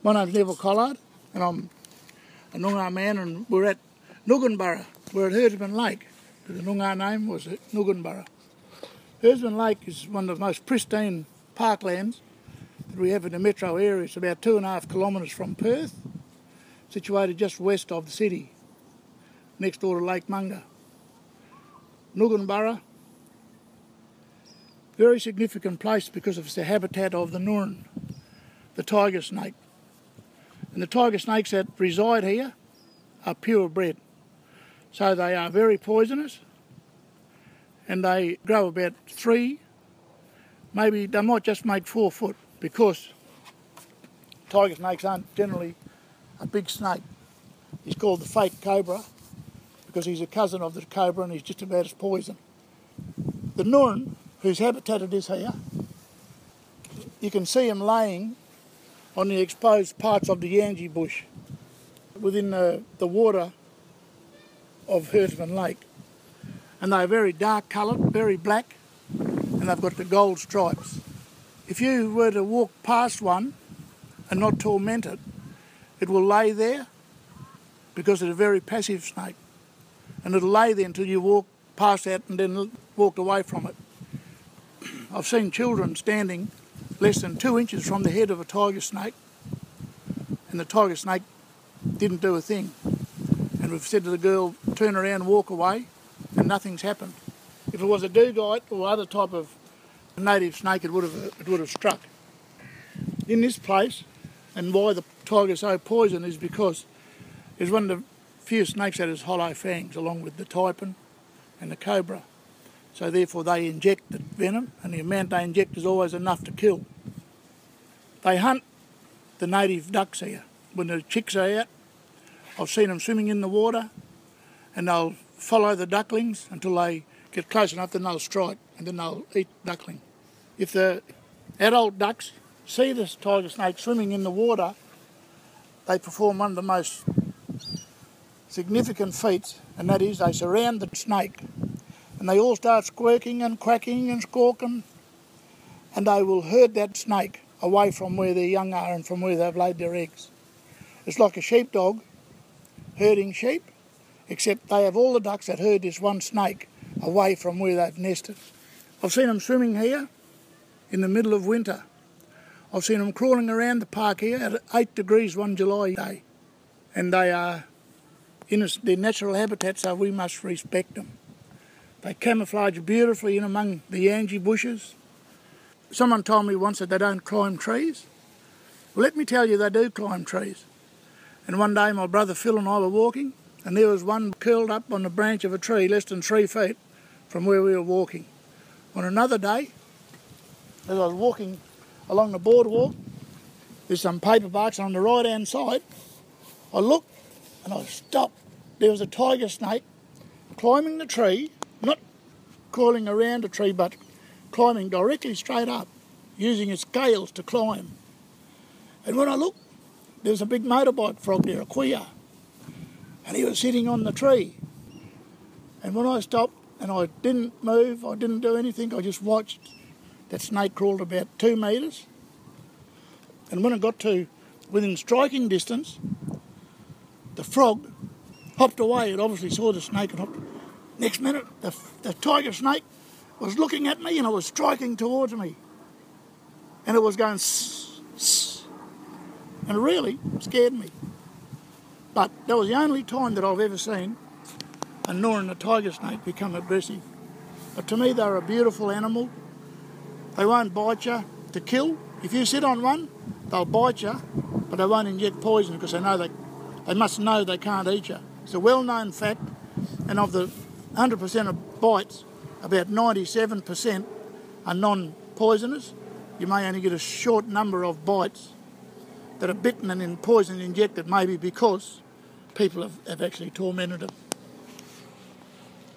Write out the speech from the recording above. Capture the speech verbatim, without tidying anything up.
My name's Neville Collard, and I'm a Noongar man, and we're at Noogunburra. We're at Herdsman Lake. The Noongar name was Noogunburra. Herdsman Lake is one of the most pristine parklands that we have in the metro area. It's about two and a half kilometres from Perth, situated just west of the city, next door to Lake Munga. Noogunburra, very significant place because of the habitat of the Nurun, the tiger snake. And the tiger snakes that reside here are purebred. So they are very poisonous, and they grow about three, maybe they might just make four foot, because tiger snakes aren't generally a big snake. He's called the fake cobra because he's a cousin of the cobra and he's just about as poison. The Nurun, whose habitat it is here, you can see him laying on the exposed parts of the Yanji bush within the, the water of Herdsman Lake. And they're very dark coloured, very black, and they've got the gold stripes. If you were to walk past one and not torment it, it will lay there because it's a very passive snake. And it'll lay there until you walk past that and then walk away from it. I've seen children standing less than two inches from the head of a tiger snake, and the tiger snake didn't do a thing. And we've said to the girl, turn around and walk away, and nothing's happened. If it was a googite or other type of native snake, it would have it would have struck. In this place, and why the tiger's so poison is because it's one of the few snakes that has hollow fangs, along with the taipan and the cobra. So therefore they inject the venom, and the amount they inject is always enough to kill. They hunt the native ducks here. When the chicks are out, I've seen them swimming in the water, and they'll follow the ducklings until they get close enough, then they'll strike, and then they'll eat duckling. If the adult ducks see this tiger snake swimming in the water, they perform one of the most significant feats, and that is they surround the snake, and they all start squirking and quacking and squawking, and they will herd that snake away from where their young are and from where they've laid their eggs. It's like a sheepdog herding sheep, except they have all the ducks that herd this one snake away from where they've nested. I've seen them swimming here in the middle of winter. I've seen them crawling around the park here at eight degrees one July day, and they are in their natural habitat, so we must respect them. They camouflage beautifully in among the Yanji bushes. Someone told me once that they don't climb trees. Well, let me tell you, they do climb trees. And one day my brother Phil and I were walking, and there was one curled up on the branch of a tree less than three feet from where we were walking. On another day, as I was walking along the boardwalk, there's some paper barks on the right-hand side. I looked and I stopped. There was a tiger snake climbing the tree, not crawling around a tree, but climbing directly straight up, using its scales to climb. And when I looked, there was a big motorbike frog there, a quia, and he was sitting on the tree. And when I stopped and I didn't move, I didn't do anything, I just watched. That snake crawled about two metres. And when it got to within striking distance, the frog hopped away. It obviously saw the snake and hopped. Next minute, the, the tiger snake was looking at me and it was striking towards me. And it was going sss, sss. And it really scared me. But that was the only time that I've ever seen a Nurun, a tiger snake, become aggressive. But to me, they're a beautiful animal. They won't bite you to kill. If you sit on one, they'll bite you, but they won't inject poison because they know they, they must know they can't eat you. It's a well-known fact, and of the one hundred percent of bites, about ninety-seven percent are non-poisonous. You may only get a short number of bites that are bitten and in poison injected, maybe because people have, have actually tormented them.